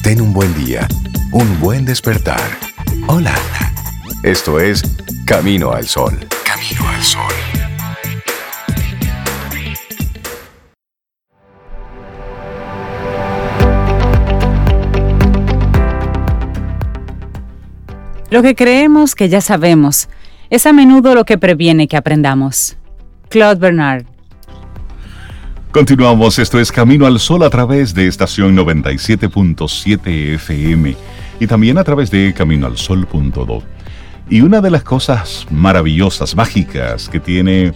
Ten un buen día, un buen despertar. Hola. Esto es Camino al Sol. Camino al Sol. Lo que creemos que ya sabemos es a menudo lo que previene que aprendamos. Claude Bernard. Continuamos, esto es Camino al Sol a través de estación 97.7 FM y también a través de caminoalsol.do. Y una de las cosas maravillosas, mágicas que tiene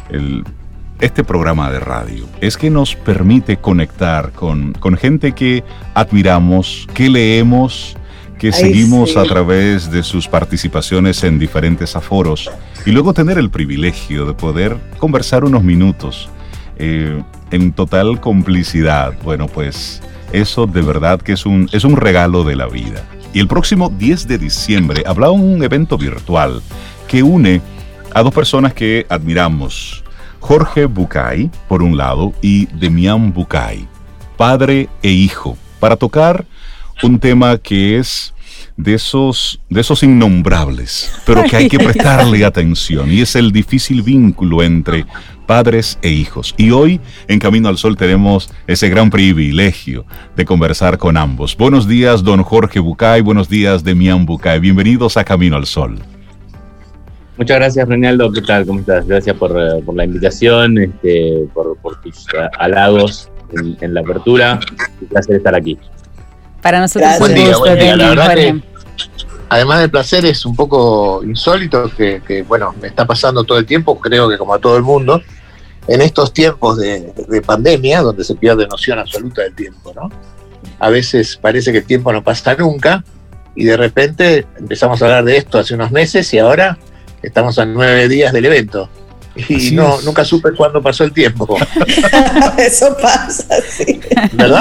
este programa de radio es que nos permite conectar con gente que admiramos, que leemos, que seguimos a través de sus participaciones en diferentes aforos y luego tener el privilegio de poder conversar unos minutos en total complicidad. Bueno, pues eso de verdad que es un regalo de la vida. Y el próximo 10 de diciembre habrá un evento virtual que une a dos personas que admiramos, Jorge Bucay, por un lado, y Demián Bucay, padre e hijo, para tocar un tema que es de esos innombrables, pero que hay que prestarle atención, y es el difícil vínculo entre padres e hijos. Y hoy, en Camino al Sol, tenemos ese gran privilegio de conversar con ambos. Buenos días, don Jorge Bucay. Buenos días, Demián Bucay. Bienvenidos a Camino al Sol. Muchas gracias, Reinaldo. ¿Qué tal? ¿Cómo estás? Gracias por la invitación, por tus halagos en la apertura. Un placer estar aquí. Para nosotros buen día. La verdad Jorge. que, además del placer, es un poco insólito que bueno, me está pasando todo el tiempo, creo que como a todo el mundo, en estos tiempos de pandemia, donde se pierde noción absoluta del tiempo, ¿no? A veces parece que el tiempo no pasa nunca, y de repente empezamos a hablar de esto hace unos meses, y ahora estamos a 9 días del evento. Y nunca supe cuándo pasó el tiempo. Eso pasa, sí. ¿Verdad?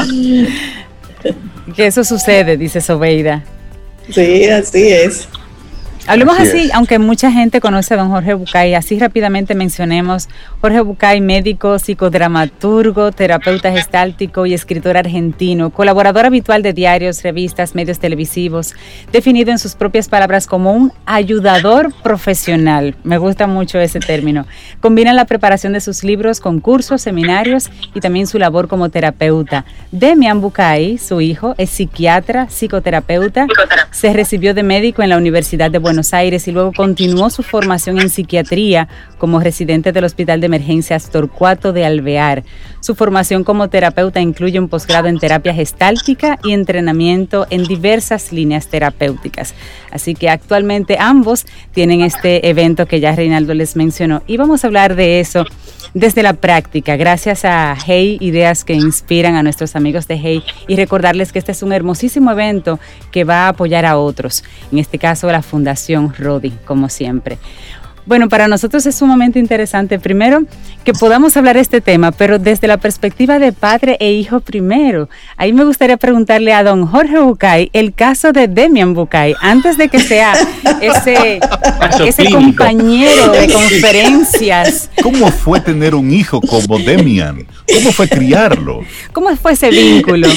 Que eso sucede, dice Sobeida. Sí, así es. Hablemos Así así, es. aunque mucha gente conoce a don Jorge Bucay, así rápidamente mencionemos. Jorge Bucay, médico, psicodramaturgo, terapeuta gestáltico y escritor argentino, colaborador habitual de diarios, revistas, medios televisivos, definido en sus propias palabras como un ayudador profesional. Me gusta mucho ese término. Combina la preparación de sus libros con cursos, seminarios y también su labor como terapeuta. Demián Bucay, su hijo, es psiquiatra, psicoterapeuta, se recibió de médico en la Universidad de Buenos Aires y luego continuó su formación en psiquiatría como residente del Hospital de Emergencias Torcuato de Alvear. Su formación como terapeuta incluye un posgrado en terapia gestáltica y entrenamiento en diversas líneas terapéuticas. Así que actualmente ambos tienen este evento que ya Reinaldo les mencionó y vamos a hablar de eso desde la práctica, gracias a Hey, ideas que inspiran a nuestros amigos de Hey, y recordarles que este es un hermosísimo evento que va a apoyar a otros, en este caso la Fundación Rodi, como siempre. Bueno, para nosotros es sumamente interesante, primero, que podamos hablar de este tema, pero desde la perspectiva de padre e hijo primero. Ahí me gustaría preguntarle a don Jorge Bucay el caso de Demián Bucay, antes de que sea ese compañero de conferencias. ¿Cómo fue tener un hijo como Demián? ¿Cómo fue criarlo? ¿Cómo fue ese vínculo?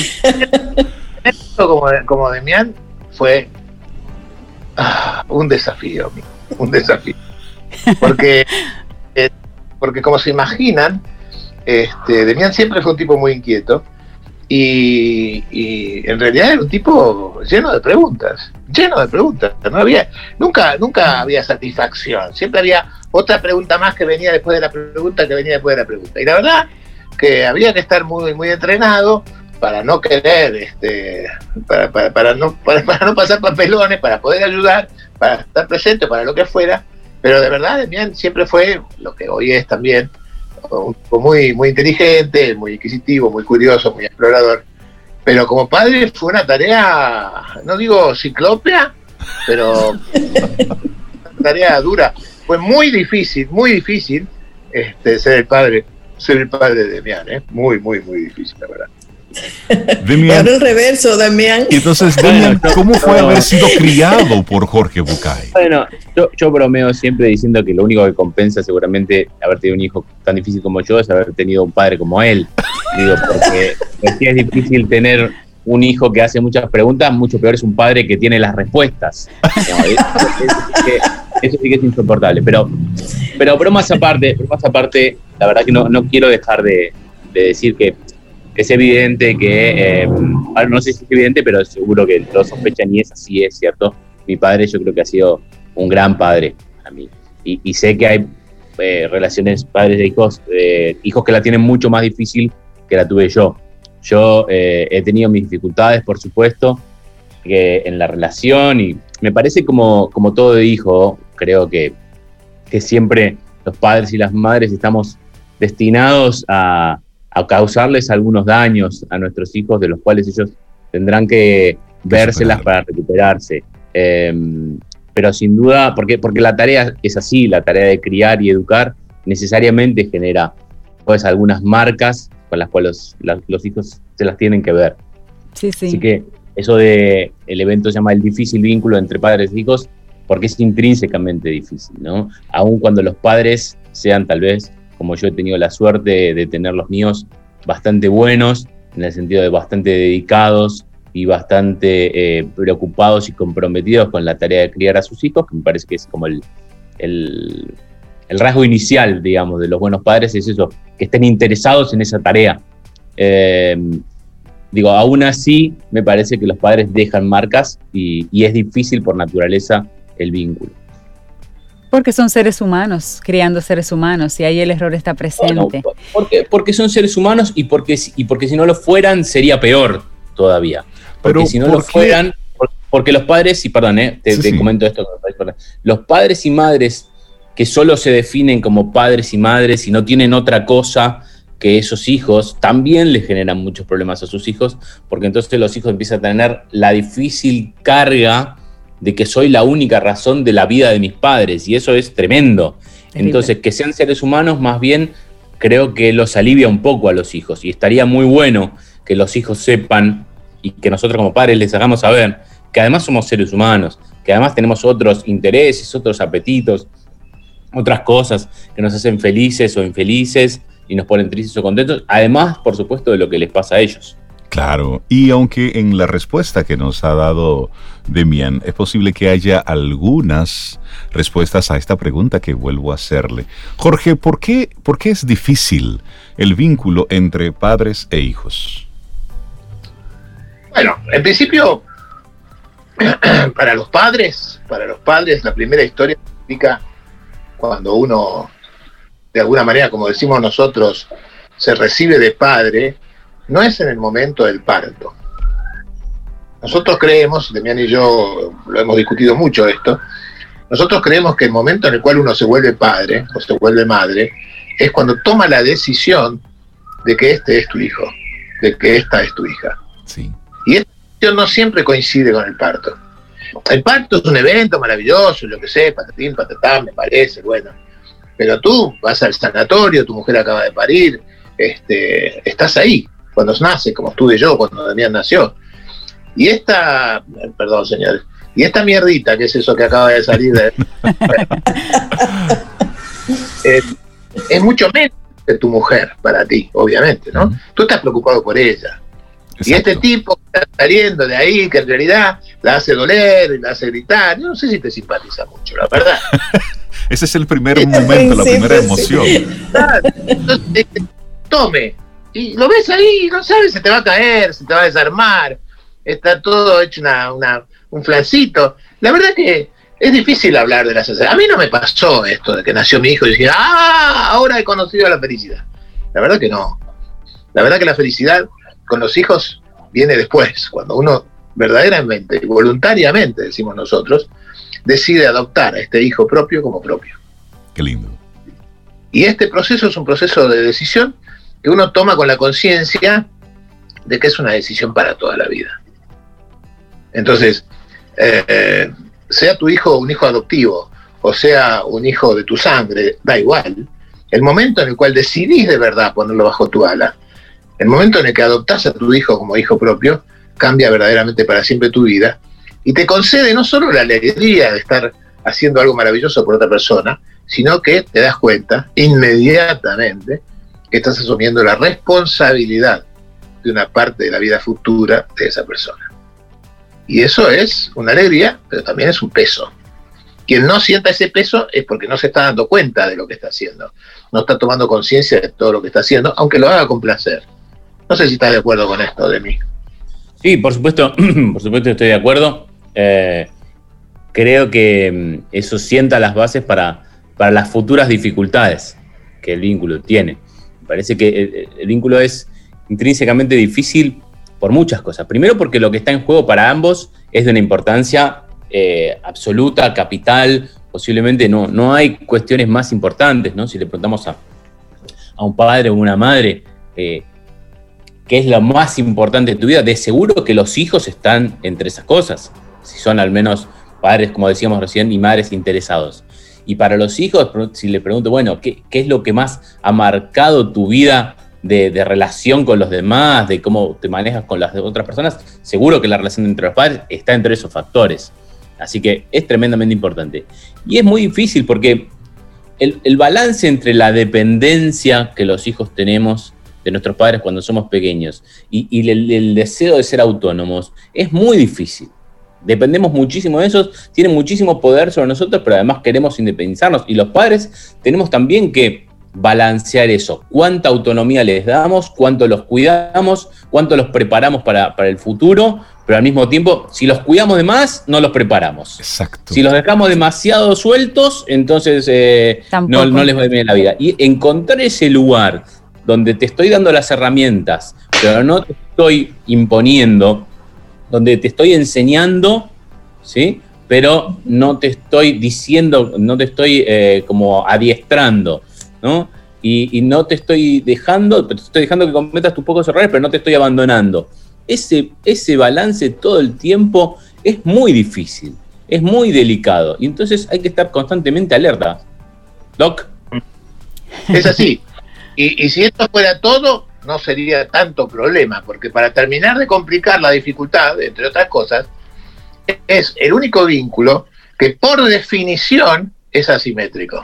Esto como Demián fue un desafío. Porque como se imaginan, Demián siempre fue un tipo muy inquieto y en realidad era un tipo lleno de preguntas. Nunca había satisfacción, siempre había otra pregunta más que venía después de la pregunta, y la verdad que había que estar muy, muy entrenado para no querer, para no pasar papelones, para poder ayudar, para estar presente, para lo que fuera. Pero de verdad, Demián siempre fue lo que hoy es también, un tipo muy, muy inteligente, muy inquisitivo, muy curioso, muy explorador. Pero como padre fue una tarea, no digo ciclópea, pero una tarea dura. Fue muy difícil ser el padre de Demián, muy, muy, muy difícil, la verdad. Demián, Ahora el reverso, Damián. y entonces, Demián, ¿cómo fue haber sido criado por Jorge Bucay? Bueno, yo bromeo siempre diciendo que lo único que compensa seguramente haber tenido un hijo tan difícil como yo es haber tenido un padre como él. Digo, porque es difícil tener un hijo que hace muchas preguntas, mucho peor es un padre que tiene las respuestas. No, eso sí que es insoportable. Pero bromas aparte, la verdad que no quiero dejar de decir que es evidente que, no sé si es evidente, pero seguro que todos sospechan y es así, es cierto. Mi padre yo creo que ha sido un gran padre a mí. Y sé que hay relaciones padres de hijos que la tienen mucho más difícil que la tuve yo. Yo he tenido mis dificultades, por supuesto, en la relación, y me parece como todo hijo, creo que siempre los padres y las madres estamos destinados a causarles algunos daños a nuestros hijos, de los cuales ellos tendrán que vérselas para recuperarse. Pero sin duda, porque la tarea es así, la tarea de criar y educar necesariamente genera pues algunas marcas con las cuales los hijos se las tienen que ver. Sí. Así que eso el evento se llama el difícil vínculo entre padres e hijos, porque es intrínsecamente difícil, ¿no? Aun cuando los padres sean tal vez, como yo he tenido la suerte de tener los míos, bastante buenos, en el sentido de bastante dedicados y bastante preocupados y comprometidos con la tarea de criar a sus hijos, que me parece que es como el rasgo inicial, digamos, de los buenos padres, es eso, que estén interesados en esa tarea. Aún así, me parece que los padres dejan marcas y es difícil por naturaleza el vínculo. Porque son seres humanos, criando seres humanos, y ahí el error está presente. Bueno, porque son seres humanos y porque si no lo fueran sería peor todavía. Porque si no lo fueran, porque los padres, te comento esto, los padres y madres que solo se definen como padres y madres y no tienen otra cosa que esos hijos, también le generan muchos problemas a sus hijos, porque entonces los hijos empiezan a tener la difícil carga de que soy la única razón de la vida de mis padres, y eso es tremendo. Entonces, que sean seres humanos, más bien, creo que los alivia un poco a los hijos, y estaría muy bueno que los hijos sepan, y que nosotros como padres les hagamos saber, que además somos seres humanos, que además tenemos otros intereses, otros apetitos, otras cosas que nos hacen felices o infelices, y nos ponen tristes o contentos, además, por supuesto, de lo que les pasa a ellos. Claro, y aunque en la respuesta que nos ha dado Demián es posible que haya algunas respuestas a esta pregunta que vuelvo a hacerle. Jorge, ¿por qué es difícil el vínculo entre padres e hijos? Bueno, en principio, para los padres, la primera historia explica cuando uno, de alguna manera, como decimos nosotros, se recibe de padre, no es en el momento del parto. Nosotros creemos, Demián y yo lo hemos discutido mucho esto, nosotros creemos que el momento en el cual uno se vuelve padre o se vuelve madre es cuando toma la decisión de que este es tu hijo, de que esta es tu hija. Sí. Y esta decisión no siempre coincide con el parto. El parto es un evento maravilloso, yo que sé, patatín, patatán, me parece, bueno. Pero tú vas al sanatorio, tu mujer acaba de parir, estás ahí cuando nace, como estuve yo cuando Damián nació. Y esta, perdón señores, y esta mierdita, que es eso que acaba de salir es mucho menos que tu mujer para ti, obviamente, ¿no? Tú estás preocupado por ella. Exacto. Y este tipo que está saliendo de ahí, que en realidad la hace doler y la hace gritar, yo no sé si te simpatiza mucho, la verdad. Ese es el primer momento, la primera emoción. Entonces, tome, y lo ves ahí, no sabes, se te va a caer, se te va a desarmar, está todo hecho un flancito. La verdad que es difícil hablar de la sensación. A mí no me pasó esto de que nació mi hijo y dije, ahora he conocido la felicidad. La verdad que no. La verdad que la felicidad con los hijos viene después, cuando uno verdaderamente y voluntariamente, decimos nosotros, decide adoptar a este hijo propio como propio. Qué lindo. Y este proceso es un proceso de decisión que uno toma con la conciencia de que es una decisión para toda la vida. Entonces, sea tu hijo un hijo adoptivo o sea un hijo de tu sangre, da igual. El momento en el cual decidís de verdad ponerlo bajo tu ala, el momento en el que adoptás a tu hijo como hijo propio, cambia verdaderamente para siempre tu vida y te concede no solo la alegría de estar haciendo algo maravilloso por otra persona, sino que te das cuenta inmediatamente que estás asumiendo la responsabilidad de una parte de la vida futura de esa persona. Y eso es una alegría, pero también es un peso. Quien no sienta ese peso es porque no se está dando cuenta de lo que está haciendo. No está tomando conciencia de todo lo que está haciendo, aunque lo haga con placer. No sé si estás de acuerdo con esto de mí. Sí, por supuesto estoy de acuerdo. Creo que eso sienta las bases para las futuras dificultades que el vínculo tiene. Me parece que el vínculo es intrínsecamente difícil por muchas cosas. Primero porque lo que está en juego para ambos es de una importancia absoluta, capital. Posiblemente no hay cuestiones más importantes, ¿no? Si le preguntamos a un padre o una madre qué es lo más importante de tu vida, de seguro que los hijos están entre esas cosas, si son al menos padres, como decíamos recién, y madres interesados. Y para los hijos, si le pregunto, bueno, ¿qué es lo que más ha marcado tu vida de relación con los demás, de cómo te manejas con las otras personas? Seguro que la relación entre los padres está entre esos factores. Así que es tremendamente importante. Y es muy difícil porque el balance entre la dependencia que los hijos tenemos de nuestros padres cuando somos pequeños y el deseo de ser autónomos es muy difícil. Dependemos muchísimo de ellos, tienen muchísimo poder sobre nosotros, pero además queremos independizarnos. Y los padres tenemos también que balancear eso. ¿Cuánta autonomía les damos? ¿Cuánto los cuidamos? ¿Cuánto los preparamos para el futuro? Pero al mismo tiempo, si los cuidamos de más, no los preparamos. Exacto. Si los dejamos demasiado sueltos, entonces no les va bien la vida. Y encontrar ese lugar donde te estoy dando las herramientas, pero no te estoy imponiendo, donde te estoy enseñando, ¿sí? Pero no te estoy diciendo, no te estoy como adiestrando, ¿no? Y no te estoy dejando, te estoy dejando que cometas tus pocos errores, pero no te estoy abandonando. Ese balance todo el tiempo es muy difícil, es muy delicado, y entonces hay que estar constantemente alerta. ¿Doc? Es así. Y si esto fuera todo, no sería tanto problema, porque para terminar de complicar la dificultad, entre otras cosas, es el único vínculo que por definición es asimétrico.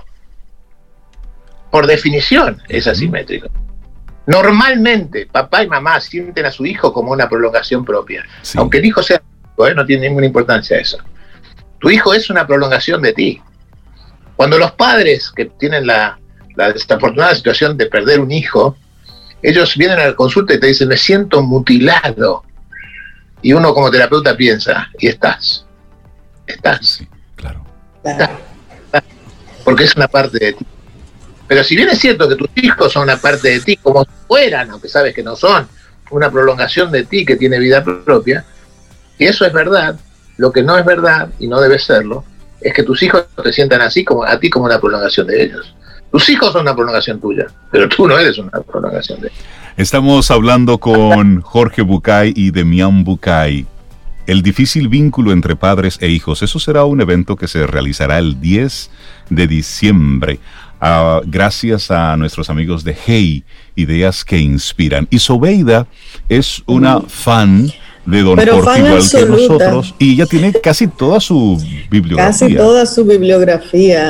Por definición es asimétrico. Normalmente, papá y mamá sienten a su hijo como una prolongación propia. Sí. Aunque el hijo sea, no tiene ninguna importancia eso. Tu hijo es una prolongación de ti. Cuando los padres que tienen la desafortunada situación de perder un hijo, ellos vienen a la consulta y te dicen, me siento mutilado. Y uno como terapeuta piensa, y estás. Sí, claro. Estás. Porque es una parte de ti. Pero si bien es cierto que tus hijos son una parte de ti, como si fueran, aunque sabes que no son, una prolongación de ti que tiene vida propia, y eso es verdad, lo que no es verdad, y no debe serlo, es que tus hijos te sientan así, como a ti, como una prolongación de ellos. Tus hijos son una prolongación tuya, pero tú no eres una prolongación de ellos. Estamos hablando con Jorge Bucay y Demián Bucay. El difícil vínculo entre padres e hijos. Eso será un evento que se realizará el 10 de diciembre. Gracias a nuestros amigos de Hey, Ideas que Inspiran. Y Sobeida es una fan de Don Jorge, igual absoluta que nosotros, y ella tiene casi toda su bibliografía. Casi toda su bibliografía,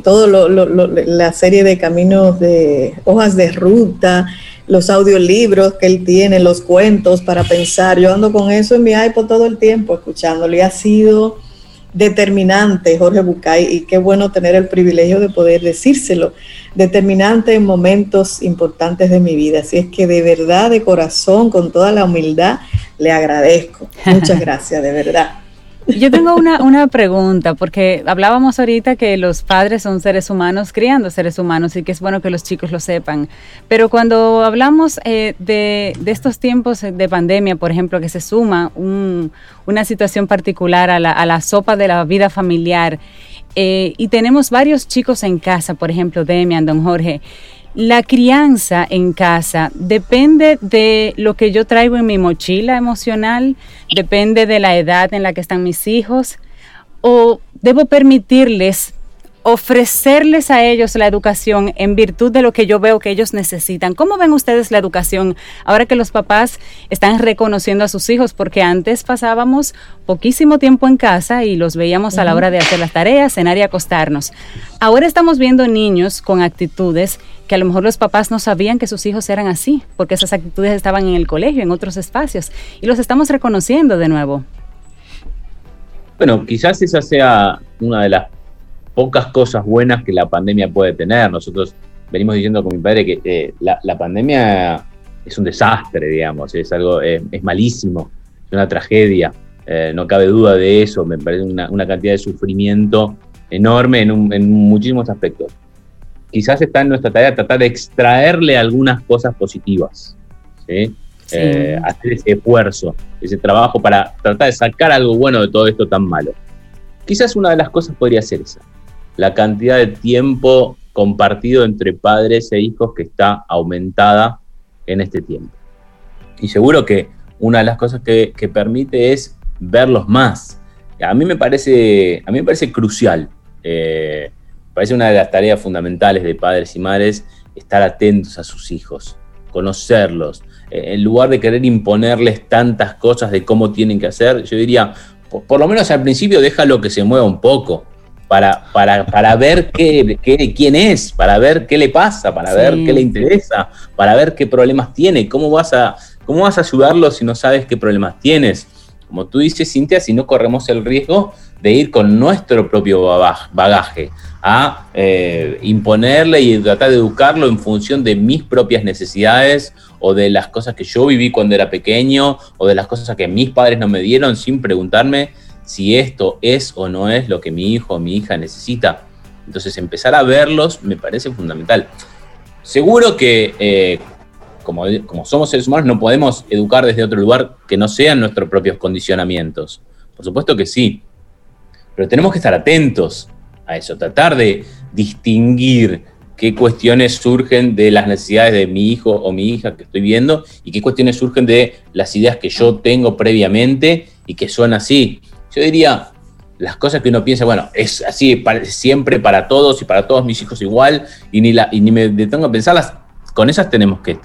la serie de caminos de hojas de ruta, los audiolibros que él tiene, los cuentos para pensar. Yo ando con eso en mi iPod todo el tiempo escuchándolo, y ha sido determinante, Jorge Bucay, y qué bueno tener el privilegio de poder decírselo, determinante en momentos importantes de mi vida. Así es que de verdad, de corazón, con toda la humildad, le agradezco. Muchas gracias, de verdad. Yo tengo una pregunta, porque hablábamos ahorita que los padres son seres humanos criando seres humanos y que es bueno que los chicos lo sepan, pero cuando hablamos de estos tiempos de pandemia, por ejemplo, que se suma una situación particular a la sopa de la vida familiar, y tenemos varios chicos en casa, por ejemplo, Demián, don Jorge, la crianza en casa depende de lo que yo traigo en mi mochila emocional, depende de la edad en la que están mis hijos, o debo permitirles ofrecerles a ellos la educación en virtud de lo que yo veo que ellos necesitan. ¿Cómo ven ustedes la educación ahora que los papás están reconociendo a sus hijos? Porque antes pasábamos poquísimo tiempo en casa y los veíamos a la hora de hacer las tareas, cenar y acostarnos. Ahora estamos viendo niños con actitudes que a lo mejor los papás no sabían que sus hijos eran así, porque esas actitudes estaban en el colegio, en otros espacios, y los estamos reconociendo de nuevo. Bueno, quizás esa sea una de las pocas cosas buenas que la pandemia puede tener. Nosotros venimos diciendo con mi padre que la pandemia es un desastre, digamos, es algo, es malísimo, es una tragedia, no cabe duda de eso. Me parece una cantidad de sufrimiento enorme en muchísimos aspectos. Quizás está en nuestra tarea tratar de extraerle algunas cosas positivas, ¿sí? Sí. Hacer ese esfuerzo, ese trabajo para tratar de sacar algo bueno de todo esto tan malo. Quizás una de las cosas podría ser esa, la cantidad de tiempo compartido entre padres e hijos que está aumentada en este tiempo. Y seguro que una de las cosas que permite es verlos más. A mí me parece crucial. Parece una de las tareas fundamentales de padres y madres estar atentos a sus hijos, conocerlos. En lugar de querer imponerles tantas cosas de cómo tienen que hacer, yo diría, por lo menos al principio déjalo que se mueva un poco para ver quién es, para ver qué le pasa, para ver qué le interesa, para ver qué problemas tiene, cómo vas a ayudarlo si no sabes qué problemas tienes. Como tú dices, Cintia, si no corremos el riesgo de ir con nuestro propio bagaje a imponerle y tratar de educarlo en función de mis propias necesidades o de las cosas que yo viví cuando era pequeño o de las cosas que mis padres no me dieron sin preguntarme si esto es o no es lo que mi hijo o mi hija necesita. Entonces empezar a verlos me parece fundamental. Seguro que como somos seres humanos no podemos educar desde otro lugar que no sean nuestros propios condicionamientos. Por supuesto que sí, pero tenemos que estar atentos a eso, tratar de distinguir qué cuestiones surgen de las necesidades de mi hijo o mi hija que estoy viendo y qué cuestiones surgen de las ideas que yo tengo previamente y que son así. Yo diría, las cosas que uno piensa, bueno, es así siempre para todos y para todos mis hijos igual, y ni me detengo a pensarlas, con esas tenemos que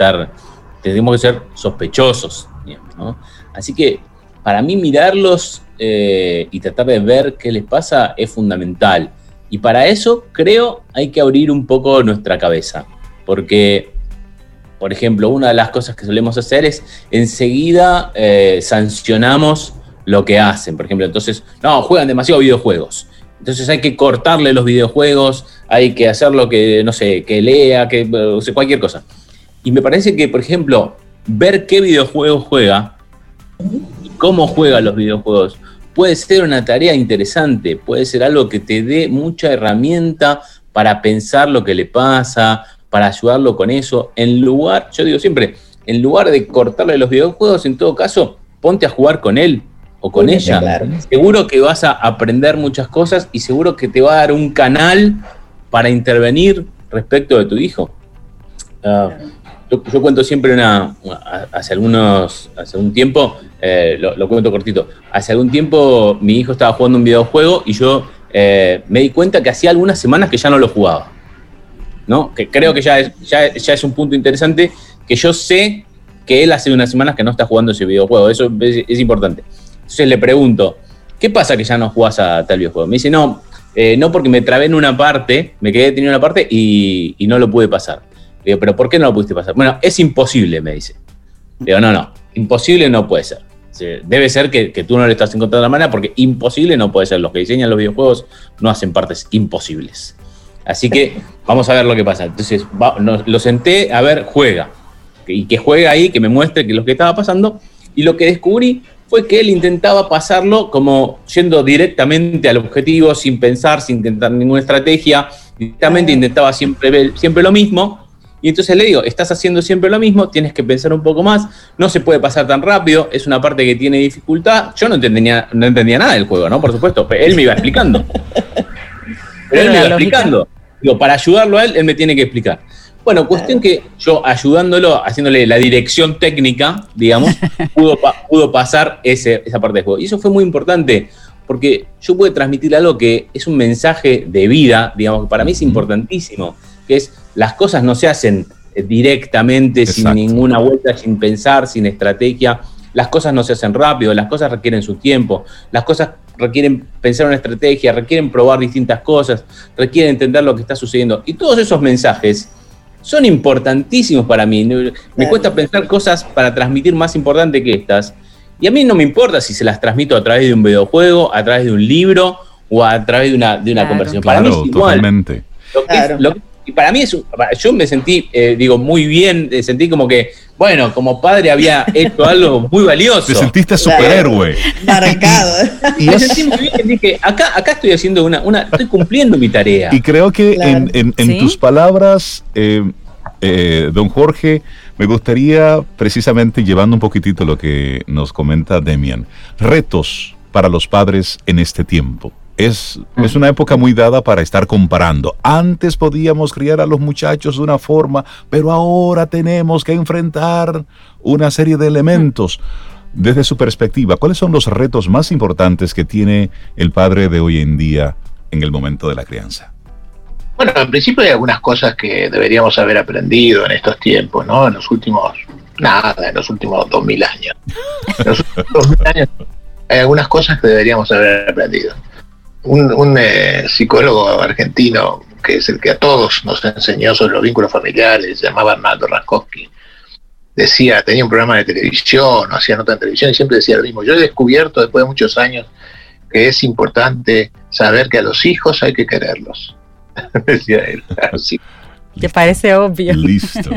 ser sospechosos, digamos, ¿no? Así que para mí mirarlos y tratar de ver qué les pasa es fundamental. Y para eso creo hay que abrir un poco nuestra cabeza, porque, por ejemplo, una de las cosas que solemos hacer es enseguida sancionamos lo que hacen. Por ejemplo, entonces, no, juegan demasiado videojuegos. Entonces hay que cortarle los videojuegos, hay que hacerlo que, no sé, que lea, que o sea, cualquier cosa. Y me parece que, por ejemplo, ver qué videojuegos juega y cómo juega los videojuegos puede ser una tarea interesante, puede ser algo que te dé mucha herramienta para pensar lo que le pasa, para ayudarlo con eso. Yo digo siempre, en lugar de cortarle los videojuegos, en todo caso, ponte a jugar con él o con ella. Claro. Seguro que vas a aprender muchas cosas y seguro que te va a dar un canal para intervenir respecto de tu hijo. Yo cuento siempre hace un tiempo, lo cuento cortito, hace algún tiempo mi hijo estaba jugando un videojuego y yo me di cuenta que hacía algunas semanas que ya no lo jugaba, ¿no? Que creo que ya es un punto interesante, que yo sé que él hace unas semanas que no está jugando ese videojuego, eso es importante. Entonces le pregunto, ¿qué pasa que ya no jugás a tal videojuego? Me dice, no porque me trabé en una parte, me quedé detenido en una parte y no lo pude pasar. Le digo, ¿pero por qué no lo pudiste pasar? Bueno, es imposible, me dice. Le digo, no, imposible no puede ser. Debe ser que tú no le estás encontrando la manera, porque imposible no puede ser. Los que diseñan los videojuegos no hacen partes imposibles. Así que vamos a ver lo que pasa. Entonces lo senté, a ver, juega. Y que juegue ahí, que me muestre lo que estaba pasando. Y lo que descubrí fue que él intentaba pasarlo como yendo directamente al objetivo, sin pensar, sin intentar ninguna estrategia. Directamente intentaba siempre lo mismo. Y entonces le digo, estás haciendo siempre lo mismo, tienes que pensar un poco más, no se puede pasar tan rápido, es una parte que tiene dificultad. Yo no entendía nada del juego, ¿no? Por supuesto, él me iba explicando. Pero él me iba explicando. Digo, para ayudarlo a él me tiene que explicar. Bueno, cuestión que yo ayudándolo, haciéndole la dirección técnica, digamos, pudo pasar esa parte del juego. Y eso fue muy importante, porque yo puedo transmitir algo que es un mensaje de vida, digamos, que para mí es importantísimo, que es las cosas no se hacen directamente, sin ninguna vuelta, sin pensar, sin estrategia. Las cosas no se hacen rápido, las cosas requieren su tiempo, las cosas requieren pensar una estrategia, requieren probar distintas cosas, requieren entender lo que está sucediendo. Y todos esos mensajes son importantísimos para mí. Me cuesta pensar cosas para transmitir más importantes que estas. Y a mí no me importa si se las transmito a través de un videojuego, a través de un libro o a través de una conversación. Para mí es igual. Totalmente. Y para mí yo me sentí, muy bien, sentí como que, bueno, como padre había hecho algo muy valioso. Te sentiste superhéroe. Marcado. Y me sentí muy bien, dije, acá estoy haciendo estoy cumpliendo mi tarea. Y creo que en tus palabras, don Jorge, me gustaría precisamente llevando un poquitito lo que nos comenta Demian, retos para los padres en este tiempo. Es una época muy dada para estar comparando. Antes podíamos criar a los muchachos de una forma, pero ahora tenemos que enfrentar una serie de elementos. Desde su perspectiva, ¿cuáles son los retos más importantes que tiene el padre de hoy en día en el momento de la crianza? Bueno, en principio hay algunas cosas que deberíamos haber aprendido en estos tiempos, ¿no? En los últimos 2000 años. En los últimos 2000 años hay algunas cosas que deberíamos haber aprendido. Un psicólogo argentino, que es el que a todos nos enseñó sobre los vínculos familiares, se llamaba Arnaldo Raskowski, tenía un programa de televisión, hacía nota en televisión y siempre decía lo mismo: yo he descubierto después de muchos años que es importante saber que a los hijos hay que quererlos. Decía él. Así. ¿Te parece obvio? Listo.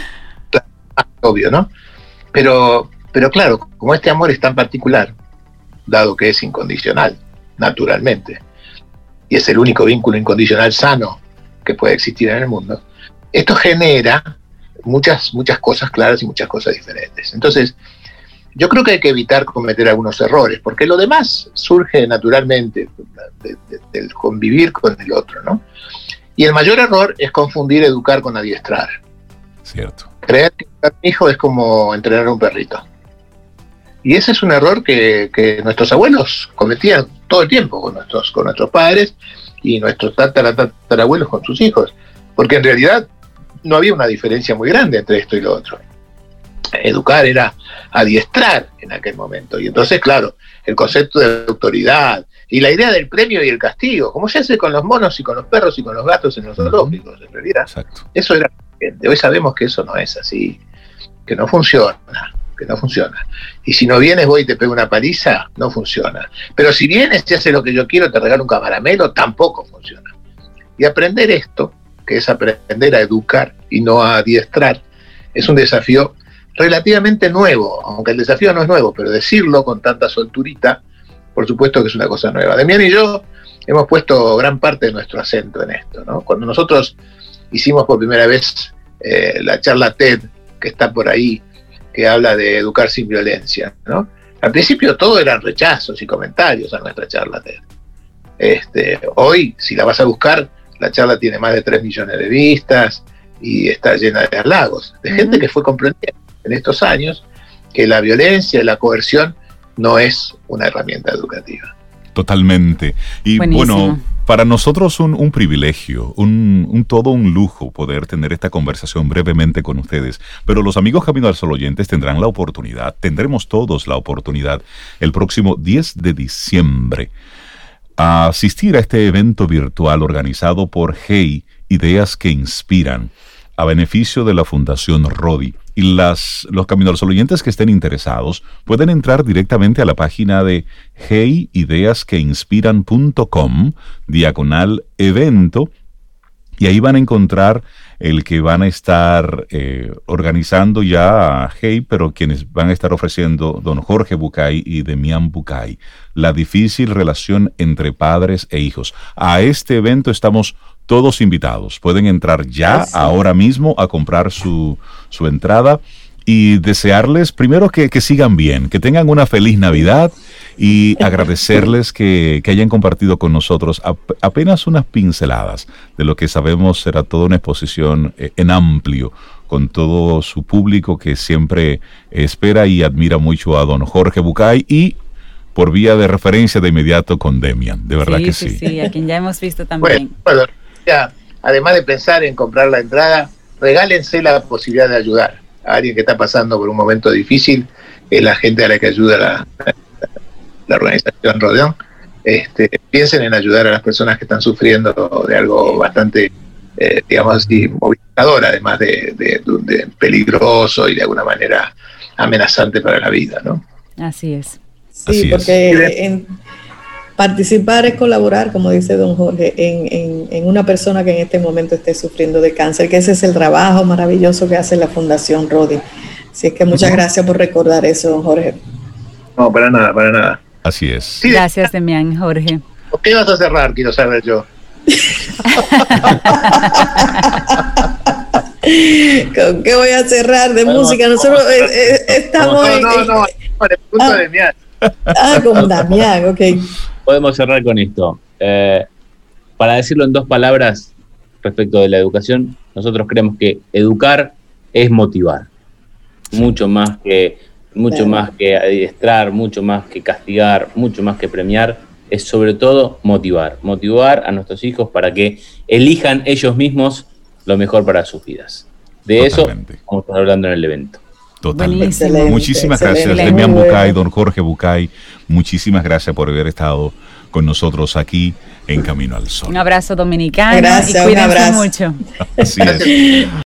Obvio, ¿no? Pero claro, como este amor es tan particular, dado que es incondicional, naturalmente, y es el único vínculo incondicional sano que puede existir en el mundo, esto genera muchas cosas claras y muchas cosas diferentes. Entonces, yo creo que hay que evitar cometer algunos errores, porque lo demás surge naturalmente del convivir con el otro, ¿no? Y el mayor error es confundir educar con adiestrar. Cierto. Creer que educar a un hijo es como entrenar a un perrito. Y ese es un error que nuestros abuelos cometían todo el tiempo con nuestros padres y nuestros tatarabuelos con sus hijos, porque en realidad no había una diferencia muy grande entre esto y lo otro. Educar era adiestrar en aquel momento, y entonces, claro, el concepto de autoridad y la idea del premio y el castigo, como se hace con los monos y con los perros y con los gatos en los zoológicos, en realidad. Exacto. Eso era. Hoy sabemos que eso no es así, que no funciona. Y si no vienes, voy y te pego una paliza, no funciona. Pero si vienes y haces lo que yo quiero, te regalo un camaramelo, tampoco funciona. Y aprender esto, que es aprender a educar y no a adiestrar, es un desafío relativamente nuevo, aunque el desafío no es nuevo, pero decirlo con tanta solturita, por supuesto que es una cosa nueva. Demian y yo hemos puesto gran parte de nuestro acento en esto, ¿no? Cuando nosotros hicimos por primera vez la charla TED, que está por ahí, que habla de educar sin violencia, ¿no? Al principio todo eran rechazos y comentarios a nuestra charla TED. Hoy, si la vas a buscar, la charla tiene más de 3 millones de vistas y está llena de halagos, de gente que fue comprendiendo en estos años que la violencia y la coerción no es una herramienta educativa. Totalmente. Y buenísimo. Bueno, para nosotros un privilegio, todo un lujo poder tener esta conversación brevemente con ustedes. Pero los amigos Camino al Sol oyentes tendremos todos la oportunidad el próximo 10 de diciembre a asistir a este evento virtual organizado por Hey, Ideas que Inspiran, a beneficio de la Fundación Rodi. Y los Camino al Sol oyentes que estén interesados pueden entrar directamente a la página de heyideasqueinspiran.com/evento, y ahí van a encontrar el que van a estar organizando ya a Hey, pero quienes van a estar ofreciendo don Jorge Bucay y Demian Bucay, la difícil relación entre padres e hijos. A este evento estamos todos invitados. Pueden entrar ya, ahora mismo, a comprar su entrada, y desearles primero que sigan bien, que tengan una feliz Navidad, y agradecerles que hayan compartido con nosotros apenas unas pinceladas de lo que sabemos será toda una exposición en amplio, con todo su público que siempre espera y admira mucho a don Jorge Bucay, y por vía de referencia de inmediato con Demian, de verdad que sí. Sí, a quien ya hemos visto también. Bueno, ya, además de pensar en comprar la entrada, regálense la posibilidad de ayudar a alguien que está pasando por un momento difícil, que es la gente a la que ayuda la organización Rodeón. Piensen en ayudar a las personas que están sufriendo de algo bastante, digamos así, movilizador, además de peligroso y de alguna manera amenazante para la vida, ¿no? Así es. Sí, Así porque participar es colaborar, como dice don Jorge, en una persona que en este momento esté sufriendo de cáncer, que ese es el trabajo maravilloso que hace la Fundación Rodi. Así es que muchas gracias por recordar eso, don Jorge. No, para nada, para nada. Así es. Sí, Gracias, Demian, Jorge. ¿Por qué vas a cerrar? Quiero saber yo. ¿Con qué voy a cerrar de música? Nosotros estamos No, le pregunto a Demian. Con Damián, ok. Podemos cerrar con esto. Para decirlo en 2 palabras respecto de la educación, nosotros creemos que educar es motivar. Mucho más que adiestrar, mucho más que castigar, mucho más que premiar, es sobre todo motivar a nuestros hijos para que elijan ellos mismos lo mejor para sus vidas. De Totalmente. eso vamos a estar hablando en el evento. Totalmente. Excelente, Muchísimas excelente. gracias, Demian Bucay, don Jorge Bucay. Muchísimas gracias por haber estado con nosotros aquí en Camino al Sol. Un abrazo dominicano Gracias, y cuídense un abrazo. mucho. Así es.